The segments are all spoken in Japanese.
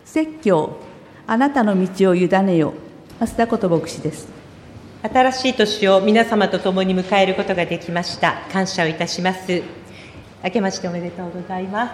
説教、あなたの道を委ねよ。増田こと牧師です。 新しい年を皆様と共に迎えることができました。感謝をいたします。明けましておめでとうございます。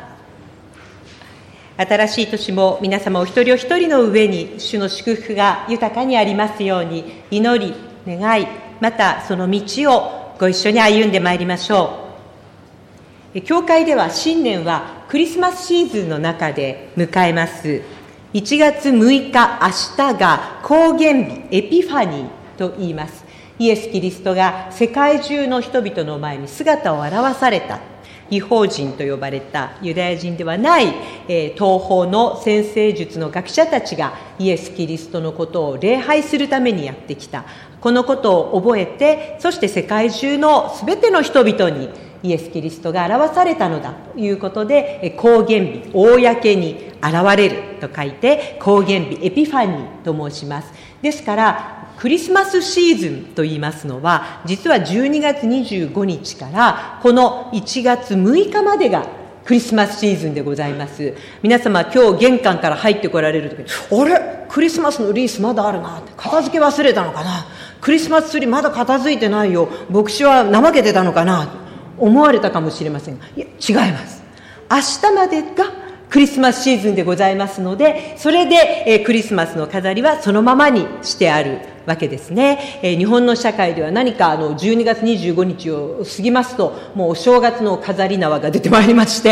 新しい年も皆様お一人お一人の上に主の祝福が豊かにありますように祈り、願い、またその道をご一緒に歩んでまいりましょう。教会では新年はクリスマスシーズンの中で迎えます。1月6日、明日が公元日、エピファニーと言います。イエス・キリストが世界中の人々の前に姿を現された。異邦人と呼ばれたユダヤ人ではない東方の占星術の学者たちがイエス・キリストのことを礼拝するためにやってきた。このことを覚えて、そして世界中のすべての人々にイエス・キリストが表されたのだということで、公元日、公に現れると書いて公元日、エピファニーと申します。ですからクリスマスシーズンと言いますのは、実は12月25日からこの1月6日までがクリスマスシーズンでございます。皆様今日玄関から入ってこられるときに、あれクリスマスのリースまだあるな、片付け忘れたのかな、クリスマスツリーまだ片付いてないよ、牧師は怠けてたのかな思われたかもしれませんが、いや違います。明日までがクリスマスシーズンでございますので、それでクリスマスの飾りはそのままにしてあるわけですね。日本の社会では何か12月25日を過ぎますと、もうお正月の飾り縄が出てまいりまして、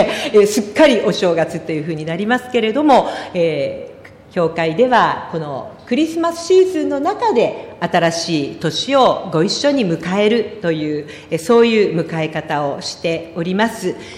すっかりお正月というふうになりますけれども、教会ではこのクリスマスシーズンの中で新しい年をご一緒に迎えるという、そういう迎え方をしております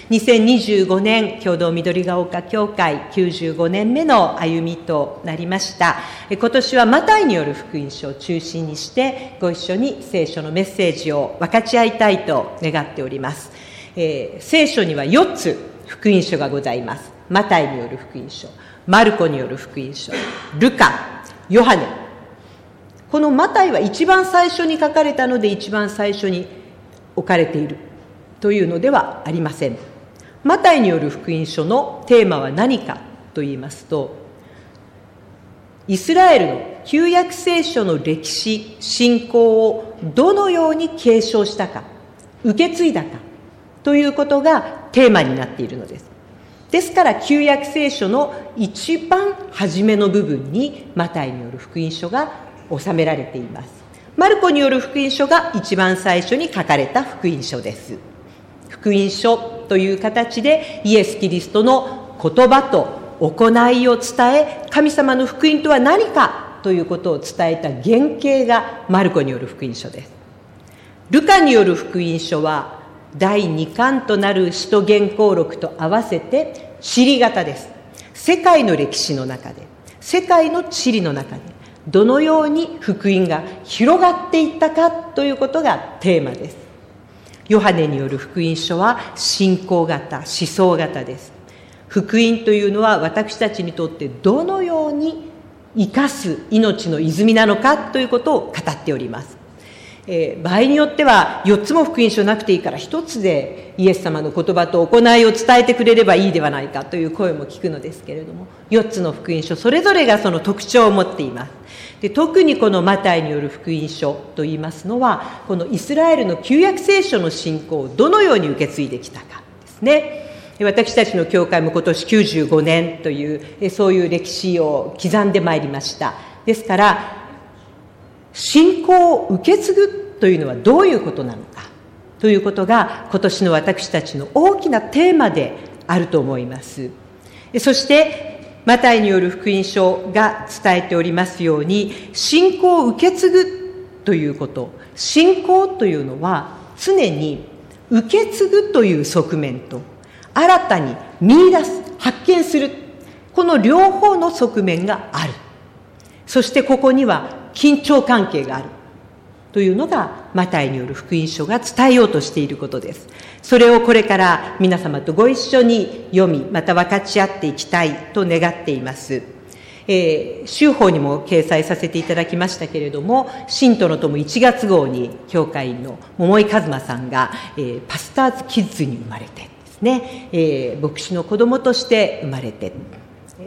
。2025年共同緑が丘教会95年目の歩みとなりました。今年はマタイによる福音書を中心にしてご一緒に聖書のメッセージを分かち合いたいと願っております。聖書には4つ福音書がございます。マタイによる福音書、マルコによる福音書、ルカ、ヨハネ。このマタイは一番最初に書かれたので一番最初に置かれているというのではありません。マタイによる福音書のテーマは何かと言いますと、イスラエルの旧約聖書の歴史、信仰をどのように継承したか、受け継いだかということがテーマになっているのです。ですから旧約聖書の一番初めの部分にマタイによる福音書が収められています。マルコによる福音書が一番最初に書かれた福音書です。福音書という形でイエス・キリストの言葉と行いを伝え、神様の福音とは何かということを伝えた原型がマルコによる福音書です。ルカによる福音書は第2巻となる使徒言行録と合わせて地理型です。世界の歴史の中で、世界の地理の中でどのように福音が広がっていったかということがテーマです。ヨハネによる福音書は信仰型、思想型です。福音というのは私たちにとってどのように生かす命の泉なのかということを語っております。場合によっては4つも福音書なくていいから1つでイエス様の言葉と行いを伝えてくれればいいではないかという声も聞くのですけれども、4つの福音書それぞれがその特徴を持っています。で、特にこのマタイによる福音書といいますのは、このイスラエルの旧約聖書の信仰をどのように受け継いできたかですね。私たちの教会も今年95年というそういう歴史を刻んでまいりました。ですから信仰を受け継ぐというのはどういうことなのかということが今年の私たちの大きなテーマであると思います。そしてマタイによる福音書が伝えておりますように、信仰を受け継ぐということ、信仰というのは常に受け継ぐという側面と新たに見出す、発見する、この両方の側面がある。そしてここには緊張関係があるというのがマタイによる福音書が伝えようとしていることです。それをこれから皆様とご一緒に読み、また分かち合っていきたいと願っています。週報にも掲載させていただきましたけれども、信徒の友1月号に教会員の桃井一馬さんが、パスターズキッズに生まれてですね、牧師の子供として生まれて、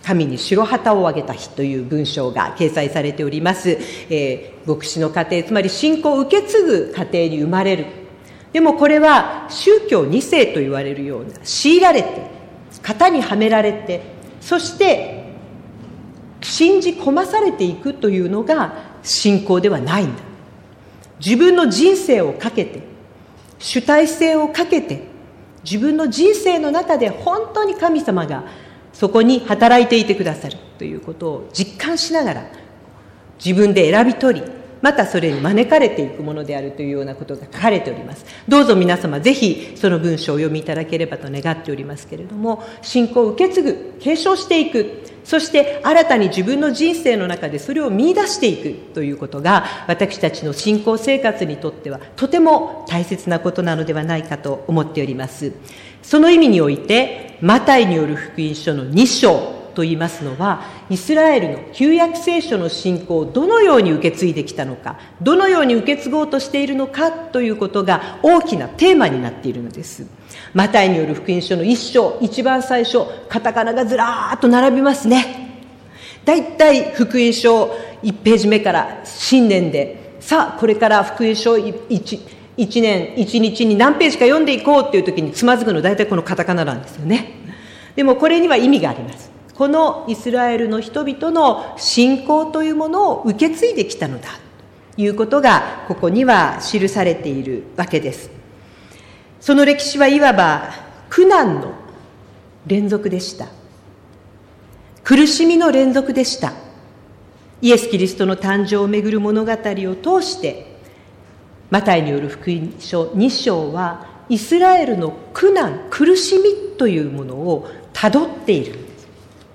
神に白旗をあげた日という文章が掲載されております。牧師の家庭、つまり信仰を受け継ぐ家庭に生まれる。でもこれは宗教2世と言われるような、強いられて、型にはめられて、そして信じ込まされていくというのが信仰ではないんだ。自分の人生をかけて、主体性をかけて、自分の人生の中で本当に神様がそこに働いていてくださるということを実感しながら、自分で選び取り、またそれに招かれていくものであるというようなことが書かれております。どうぞ皆様ぜひその文章をお読みいただければと願っておりますけれども、信仰を受け継ぐ、継承していく、そして新たに自分の人生の中でそれを見出していくということが、私たちの信仰生活にとってはとても大切なことなのではないかと思っております。その意味において、マタイによる福音書の2章と言いますのは、イスラエルの旧約聖書の信仰をどのように受け継いできたのか、どのように受け継ごうとしているのかということが大きなテーマになっているのです。マタイによる福音書の1章、一番最初、カタカナがずらーっと並びますね。だいたい福音書1ページ目から新年で、さあこれから福音書1年1日に何ページか読んでいこうっていう時につまずくのだいたいこのカタカナなんですよね。でもこれには意味があります。このイスラエルの人々の信仰というものを受け継いできたのだということがここには記されているわけです。その歴史はいわば苦難の連続でした。苦しみの連続でした。イエス・キリストの誕生をめぐる物語を通してマタイによる福音書2章はイスラエルの苦難、苦しみというものをたどっているんです。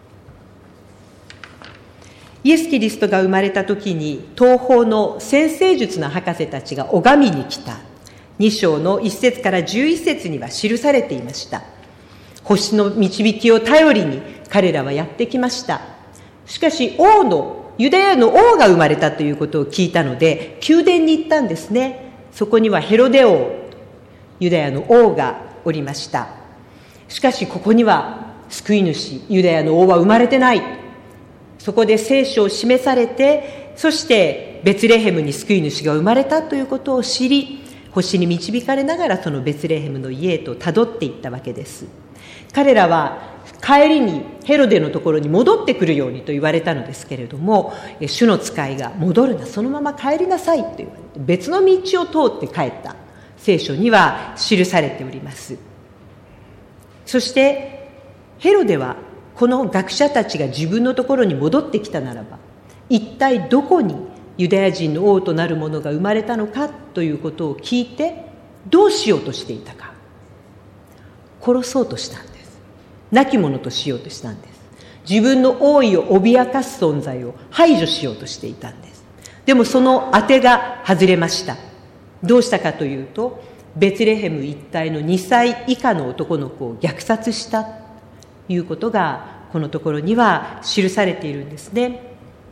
イエス・キリストが生まれた時に東方の占星術の博士たちが拝みに来た2章の1節から11節には記されていました。星の導きを頼りに彼らはやってきました。しかしユダヤの王が生まれたということを聞いたので宮殿に行ったんですね。そこにはヘロデ王、ユダヤの王がおりました。しかしここには救い主、ユダヤの王は生まれてない。そこで聖書を示されて、そしてベツレヘムに救い主が生まれたということを知り、星に導かれながらそのベツレヘムの家へとたどっていったわけです。彼らは帰りにヘロデのところに戻ってくるようにと言われたのですけれども、主の使いが戻るな、そのまま帰りなさいと言われて別の道を通って帰った聖書には記されております。そしてヘロデはこの学者たちが自分のところに戻ってきたならば、一体どこにユダヤ人の王となる者が生まれたのかということを聞いてどうしようとしていたか。殺そうとしたんです。亡き者としようとしたんです。自分の王位を脅かす存在を排除しようとしていたんです。でもその当てが外れました。どうしたかというと、ベツレヘム一帯の2歳以下の男の子を虐殺したということがこのところには記されているんですね。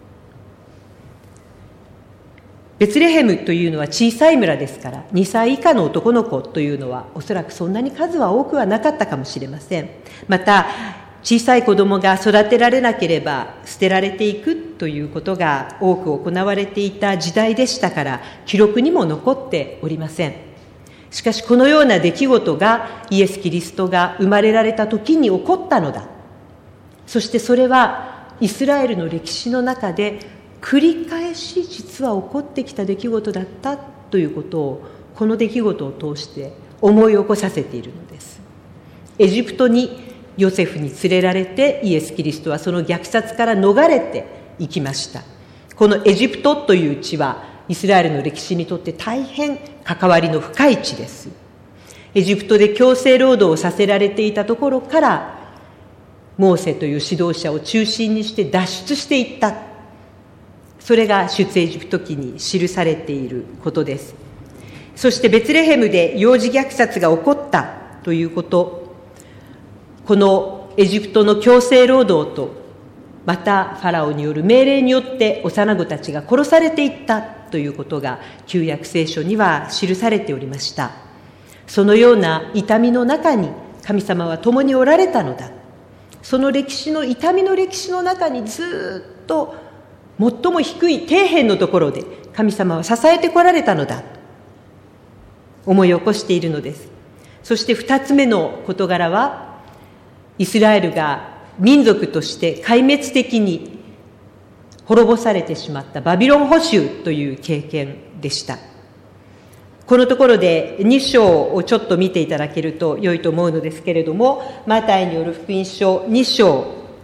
ベツレヘムというのは小さい村ですから、2歳以下の男の子というのはおそらくそんなに数は多くはなかったかもしれません。また小さい子供が育てられなければ捨てられていくということが多く行われていた時代でしたから、記録にも残っておりません。しかしこのような出来事がイエス・キリストが生まれられた時に起こったのだ。そしてそれはイスラエルの歴史の中で繰り返し実は起こってきた出来事だったということを、この出来事を通して思い起こさせているのです。エジプトにヨセフに連れられてイエス・キリストはその虐殺から逃れていきました。このエジプトという地はイスラエルの歴史にとって大変関わりの深い地です。エジプトで強制労働をさせられていたところから、モーセという指導者を中心にして脱出していった。それが出エジプト記に記されていることです。そしてベツレヘムで幼児虐殺が起こったということ、このエジプトの強制労働と、またファラオによる命令によって幼子たちが殺されていったということが旧約聖書には記されておりました。そのような痛みの中に神様は共におられたのだ。 その歴史の痛みの歴史の中にずっと最も低い底辺のところで神様は支えてこられたのだと思い起こしているのです。そして2つ目の事柄は、イスラエルが民族として壊滅的に滅ぼされてしまったバビロン捕囚という経験でした。このところで2章をちょっと見ていただけると良いと思うのですけれども、マタイによる福音書2章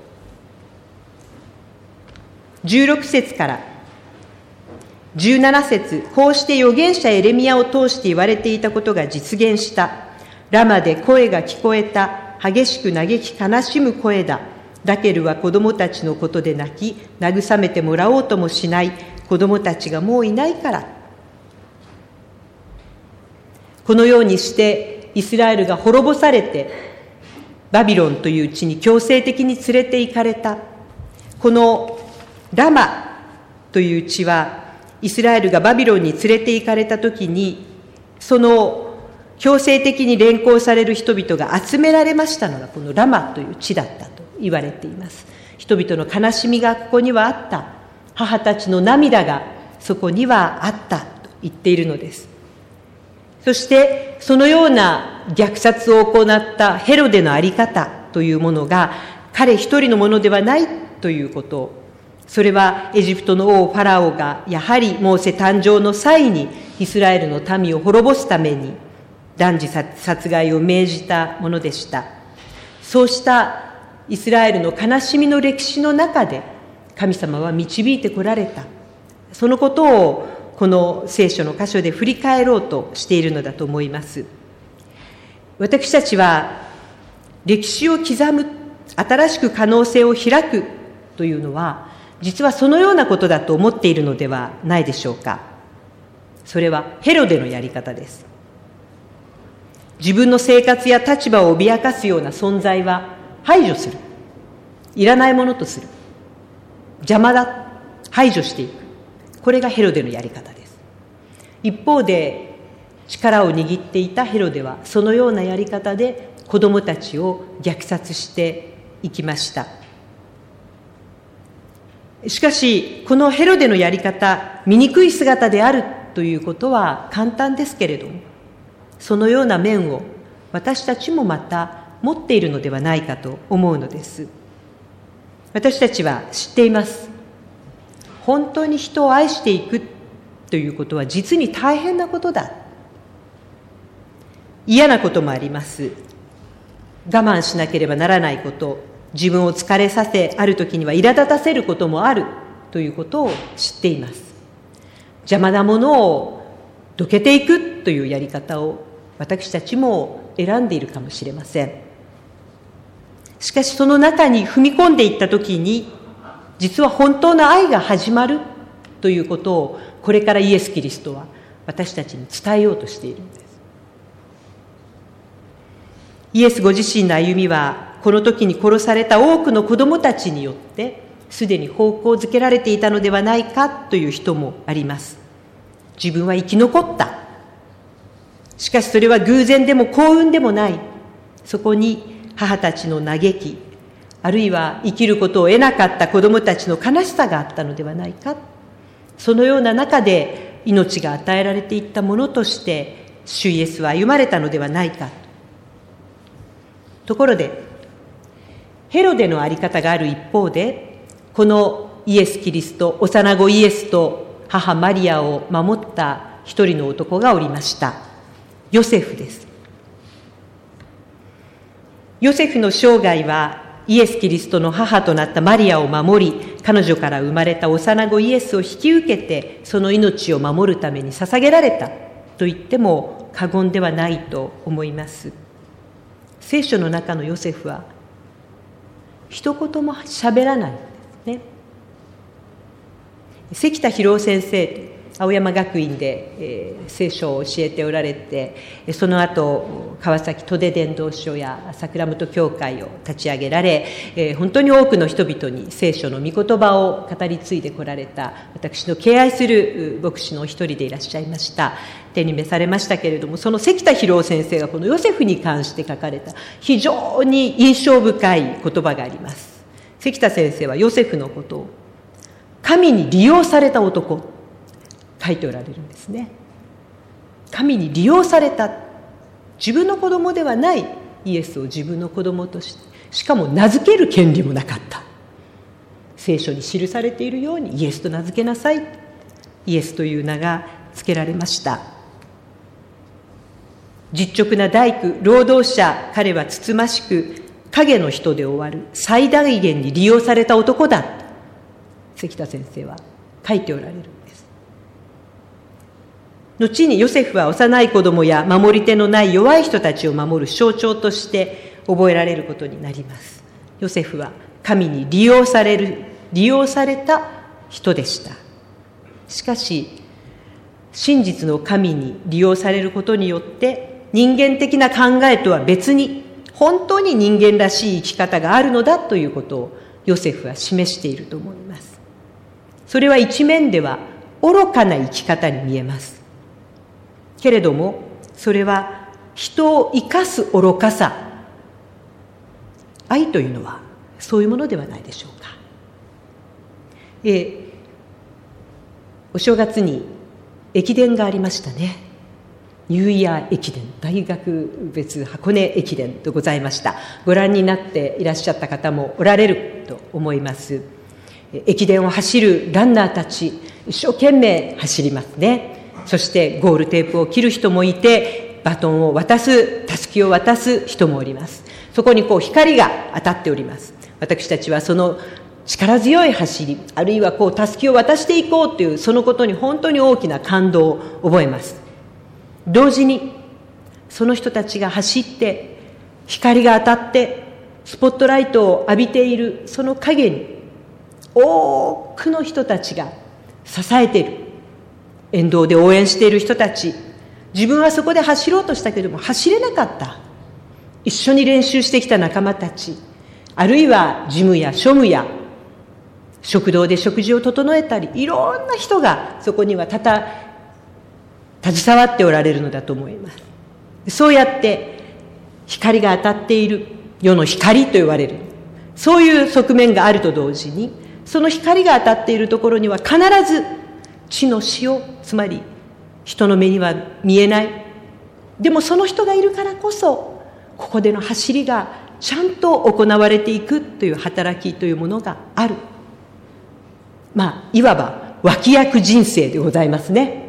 16節から17節、こうして預言者エレミヤを通して言われていたことが実現した。ラマで声が聞こえた。激しく嘆き悲しむ声だ。ラケルは子供たちのことで泣き、慰めてもらおうともしない。子供たちがもういないから。このようにしてイスラエルが滅ぼされて、バビロンという地に強制的に連れて行かれた。このラマという地は、イスラエルがバビロンに連れて行かれたときに、その強制的に連行される人々が集められましたのが、このラマという地だったと言われています。人々の悲しみがここにはあった。母たちの涙がそこにはあったと言っているのです。そして、そのような虐殺を行ったヘロデのあり方というものが、彼一人のものではないということを、それはエジプトの王ファラオがやはりモーセ誕生の際にイスラエルの民を滅ぼすために断じ殺害を命じたものでした。そうしたイスラエルの悲しみの歴史の中で神様は導いてこられた。そのことをこの聖書の箇所で振り返ろうとしているのだと思います。私たちは歴史を刻む、新しく可能性を開くというのは、実はそのようなことだと思っているのではないでしょうか。それはヘロデのやり方です。自分の生活や立場を脅かすような存在は排除する。いらないものとする。邪魔だ。排除していく。これがヘロデのやり方です。一方で、力を握っていたヘロデは、そのようなやり方で子供たちを虐殺していきました。しかし、このヘロデのやり方、醜い姿であるということは簡単ですけれども、そのような面を私たちもまた持っているのではないかと思うのです。私たちは知っています。本当に人を愛していくということは実に大変なことだ。嫌なこともあります。我慢しなければならないこと、自分を疲れさせ、ある時には苛立たせることもあるということを知っています。邪魔なものをどけていくというやり方を私たちも選んでいるかもしれません。しかしその中に踏み込んでいった時に、実は本当の愛が始まるということを、これからイエス・キリストは私たちに伝えようとしているんです。イエスご自身の歩みは、この時に殺された多くの子供たちによってすでに方向づけられていたのではないかという人もあります。自分は生き残った。しかしそれは偶然でも幸運でもない。そこに母たちの嘆き、あるいは生きることを得なかった子供たちの悲しさがあったのではないか。そのような中で命が与えられていったものとして主イエスは歩まれたのではないか。ところで、ヘロデのあり方がある一方で、このイエス・キリスト、幼子イエスと母マリアを守った一人の男がおりました。ヨセフです。ヨセフの生涯はイエス・キリストの母となったマリアを守り、彼女から生まれた幼子イエスを引き受けて、その命を守るために捧げられたと言っても過言ではないと思います。聖書の中のヨセフは一言も喋らないんですね。関田博夫先生、 青山学院で、聖書を教えておられて、その後川崎都出伝道所や桜本教会を立ち上げられ、本当に多くの人々に聖書の御言葉を語り継いでこられた、私の敬愛する牧師のお一人でいらっしゃいました。天に召されましたけれども、その関田博夫先生がこのヨセフに関して書かれた非常に印象深い言葉があります。関田先生はヨセフのことを神に利用された男、書いておられるんですね。神に利用された、自分の子供ではないイエスを自分の子供として、しかも名付ける権利もなかった。聖書に記されているようにイエスと名付けなさい。イエスという名が付けられました。実直な大工、労働者、彼はつつましく影の人で終わる、最大限に利用された男だ。関田先生は書いておられるんです。後にヨセフは幼い子供や守り手のない弱い人たちを守る象徴として覚えられることになります。ヨセフは神に利用された人でした。しかし、真実の神に利用されることによって、人間的な考えとは別に、本当に人間らしい生き方があるのだということをヨセフは示していると思います。それは一面では愚かな生き方に見えます。けれども、それは人を生かす愚かさ。愛というのはそういうものではないでしょうか。お正月に駅伝がありましたね。ニューイヤー駅伝、大学別箱根駅伝とございました。ご覧になっていらっしゃった方もおられると思います。駅伝を走るランナーたち、一生懸命走りますね。そしてゴールテープを切る人もいて、バトンを渡す、たすきを渡す人もおります。そこに光が当たっております。私たちはその力強い走り、あるいはたすきを渡していこうというそのことに本当に大きな感動を覚えます。同時にその人たちが走って光が当たってスポットライトを浴びているその陰に多くの人たちが支えている。沿道で応援している人たち、自分はそこで走ろうとしたけれども走れなかった。一緒に練習してきた仲間たち、あるいは事務や庶務や食堂で食事を整えたり、いろんな人がそこには携わっておられるのだと思います。そうやって光が当たっている、世の光と言われる、そういう側面があると同時に、その光が当たっているところには必ず地の塩、つまり人の目には見えない、でもその人がいるからこそここでの走りがちゃんと行われていくという働きというものがある。いわば脇役人生でございますね。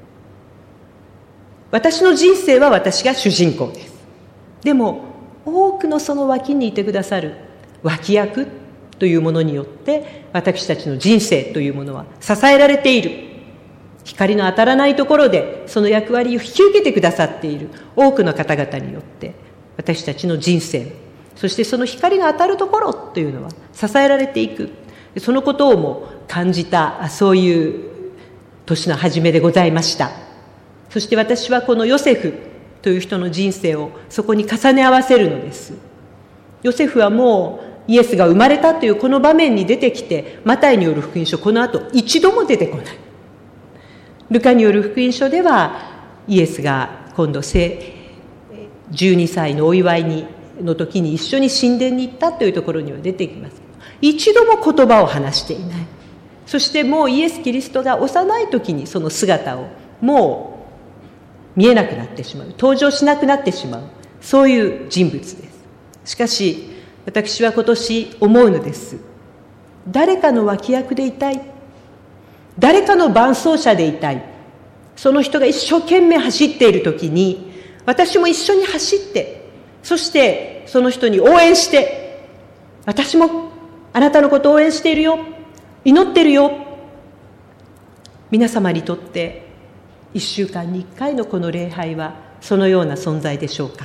私の人生は私が主人公です。でも多くのその脇にいてくださる脇役というものによって私たちの人生というものは支えられている。光の当たらないところでその役割を引き受けてくださっている多くの方々によって私たちの人生、そしてその光が当たるところというのは支えられていく。そのことをも感じた、そういう年の初めでございました。そして私はこのヨセフという人の人生をそこに重ね合わせるのです。ヨセフはもうイエスが生まれたというこの場面に出てきて、マタイによる福音書、この後一度も出てこない。ルカによる福音書ではイエスが今度12歳のお祝いの時に一緒に神殿に行ったというところには出てきます。一度も言葉を話していない。そしてもうイエス・キリストが幼い時にその姿をもう見えなくなってしまう、登場しなくなってしまう、そういう人物です。しかし私は今年思うのです。誰かの脇役でいたい、誰かの伴走者でいたい。その人が一生懸命走っている時に私も一緒に走って、そしてその人に応援して、私もあなたのことを応援しているよ、祈ってるよ。皆様にとって1週間に1回のこの礼拝はそのような存在でしょうか。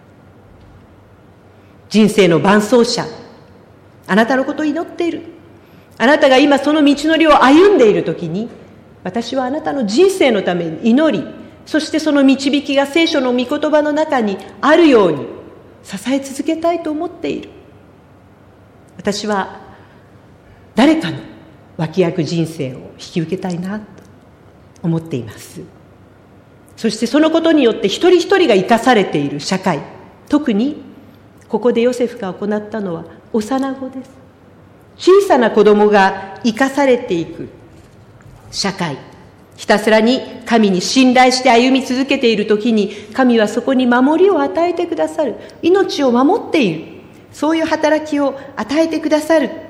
人生の伴走者、あなたのことを祈っている。あなたが今その道のりを歩んでいるときに、 私はあなたの人生のために祈り、そしてその導きが聖書の御言葉の中にあるように支え続けたいと思っている。私は誰かの脇役人生を引き受けたいなと思っています。そしてそのことによって一人一人が生かされている社会、特にここでヨセフが行ったのは幼子です。小さな子供が生かされていく社会、ひたすらに神に信頼して歩み続けているときに、神はそこに守りを与えてくださる。命を守っている。そういう働きを与えてくださる。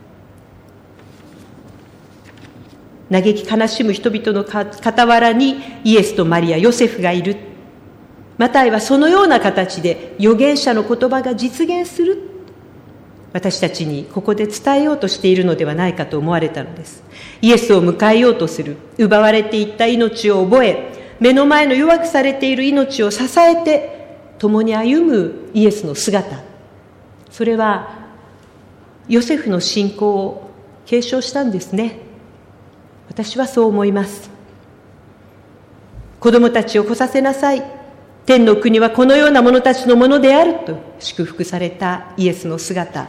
嘆き悲しむ人々の傍らにイエスとマリア、ヨセフがいる。マタイはそのような形で預言者の言葉が実現する。私たちにここで伝えようとしているのではないかと思われたのです。イエスを迎えようとする、奪われていった命を覚え、目の前の弱くされている命を支えて、共に歩むイエスの姿。それは、ヨセフの信仰を継承したんですね。私はそう思います。子供たちを来させなさい。天の国はこのような者たちのものであると祝福されたイエスの姿。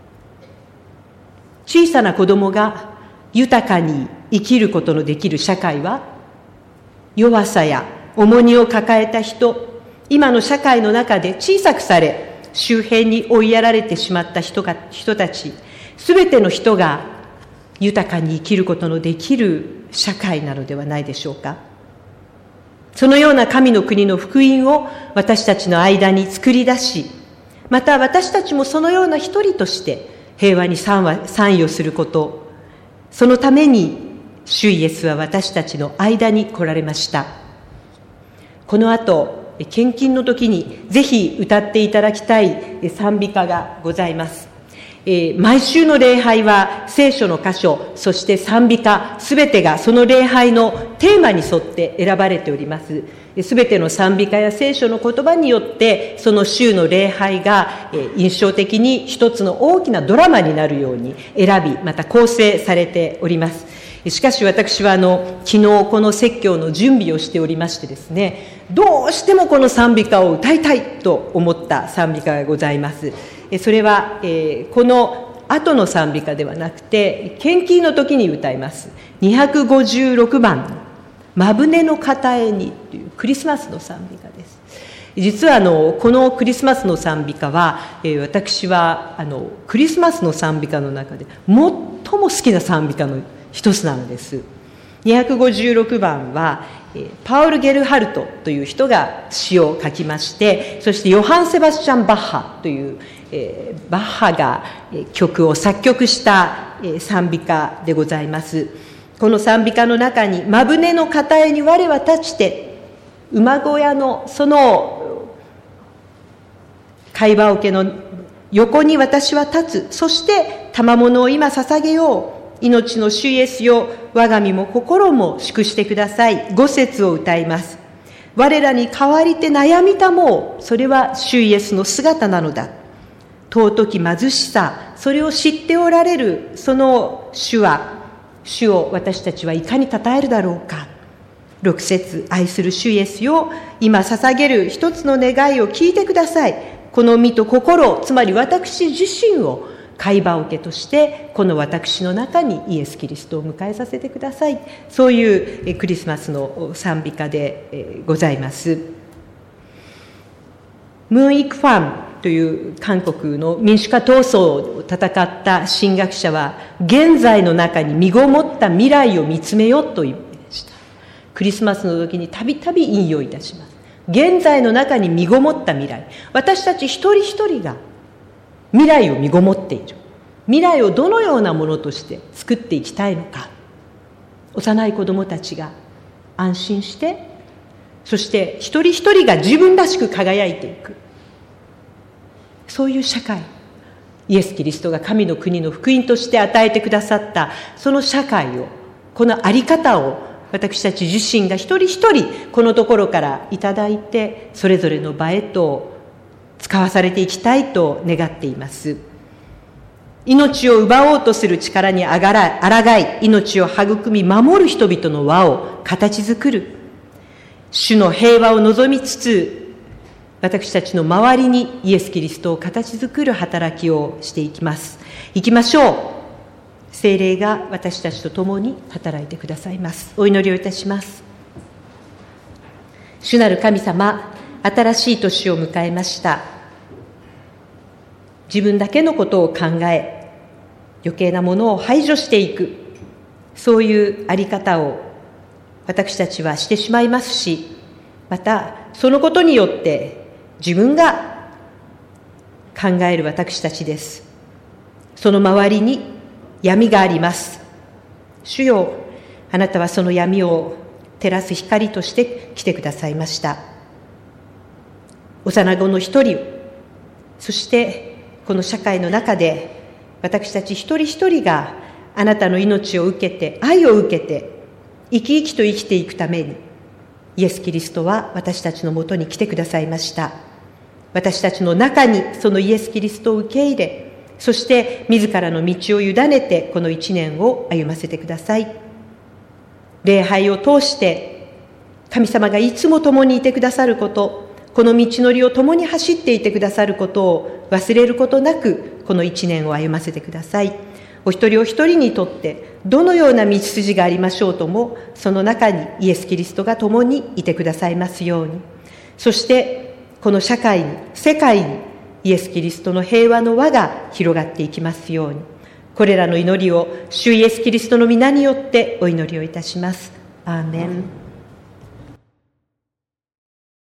小さな子供が豊かに生きることのできる社会は、弱さや重荷を抱えた人、今の社会の中で小さくされ、周辺に追いやられてしまった人たち、すべての人が豊かに生きることのできる社会なのではないでしょうか。そのような神の国の福音を私たちの間に作り出し、また私たちもそのような一人として平和に参与すること、そのために主イエスは私たちの間に来られました。この後、献金の時にぜひ歌っていただきたい賛美歌がございます。毎週の礼拝は聖書の箇所、そして賛美歌、すべてがその礼拝のテーマに沿って選ばれております。すべての賛美歌や聖書の言葉によって、その週の礼拝が印象的に一つの大きなドラマになるように選び、また構成されております。しかし私は昨日この説教の準備をしておりましてですね、どうしてもこの賛美歌を歌いたいと思った賛美歌がございます。それは、この後の賛美歌ではなくて、献金の時に歌います。256番、マブネの片絵にというクリスマスの賛美歌です。実はこのクリスマスの賛美歌は、私はクリスマスの賛美歌の中で最も好きな賛美歌の一つなのです。256番はパウル・ゲルハルトという人が詩を書きまして、そしてヨハン・セバスチャン・バッハというバッハが曲を作曲した賛美歌でございます。この賛美歌の中に、マブネの片絵に我は立ちて、馬小屋のその貝羽桶の横に私は立つ。そして賜物を今捧げよう。命の主イエスよ、我が身も心も祝してください。5節を歌います。我らに代わりて悩みたもう。それは主イエスの姿なのだ。尊き貧しさ、それを知っておられるその主を私たちはいかに称えるだろうか。6節、愛する主イエスよ、今捧げる一つの願いを聞いてください。この身と心、つまり私自身を貝羽桶としてこの私の中にイエス・キリストを迎えさせてください。そういうクリスマスの賛美歌でございます。ムン・イクファンという韓国の民主化闘争を戦った神学者は、現在の中に身ごもった未来を見つめよという意味でした。クリスマスの時にたびたび引用いたします。現在の中に身ごもった未来、私たち一人一人が未来を身ごもっている。未来をどのようなものとして作っていきたいのか。幼い子どもたちが安心して、そして一人一人が自分らしく輝いていく。そういう社会、イエス・キリストが神の国の福音として与えてくださったその社会を、このあり方を私たち自身が一人一人このところからいただいて、それぞれの場へと使わされていきたいと願っています。 命を奪おうとする力に抗い、命を育み守る人々の輪を形作る。主の平和を望みつつ、私たちの周りにイエス・キリストを形作る働きをしていきます。行きましょう。聖霊が私たちと共に働いてくださいます。お祈りをいたします。主なる神様、新しい年を迎えました。自分だけのことを考え、余計なものを排除していく、そういうあり方を私たちはしてしまいますし、またそのことによって自分が考える私たちです。その周りに闇があります。主よ、あなたはその闇を照らす光として来てくださいました。幼子の一人を、そしてこの社会の中で私たち一人一人があなたの命を受けて、愛を受けて生き生きと生きていくために、イエス・キリストは私たちのもとに来てくださいました。私たちの中にそのイエス・キリストを受け入れ、そして自らの道を委ねてこの一年を歩ませてください。礼拝を通して神様がいつも共にいてくださること、この道のりを共に走っていてくださることを忘れることなく、この一年を歩ませてください。お一人お一人にとってどのような道筋がありましょうとも、その中にイエス・キリストが共にいてくださいますように。そしてこの社会に、世界にイエス・キリストの平和の輪が広がっていきますように。これらの祈りを主イエス・キリストの皆によってお祈りをいたします。アーメン。